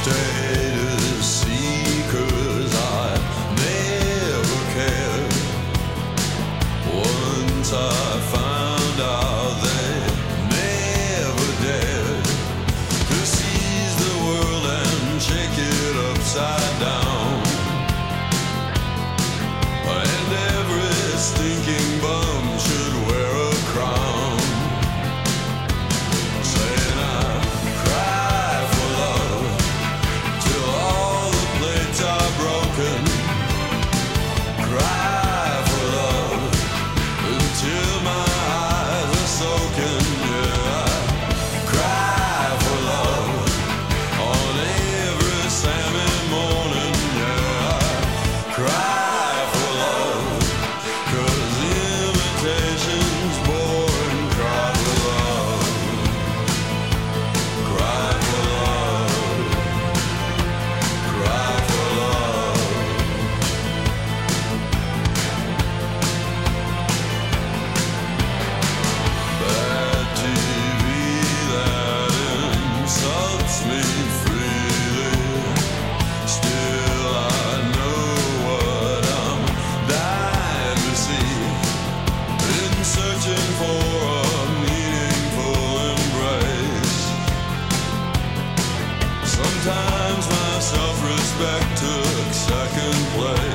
Status seekers, I never cared. Once I found out they never dared to seize the world and shake it upside down. And every stinking bum should wear a crown, saying I cry for love till all the plates are broken. Cry for love until my eyes are soaking. Yeah, I cry for love on every Saturday morning. Yeah, I cry for love 'cause imitation's boring. Cry for love. Cry for love. Cry for love. Bad TV that insults me freely. Still I know what I'm dying to see. Been searching for a meaningful embrace. Sometimes my self-respect took second place.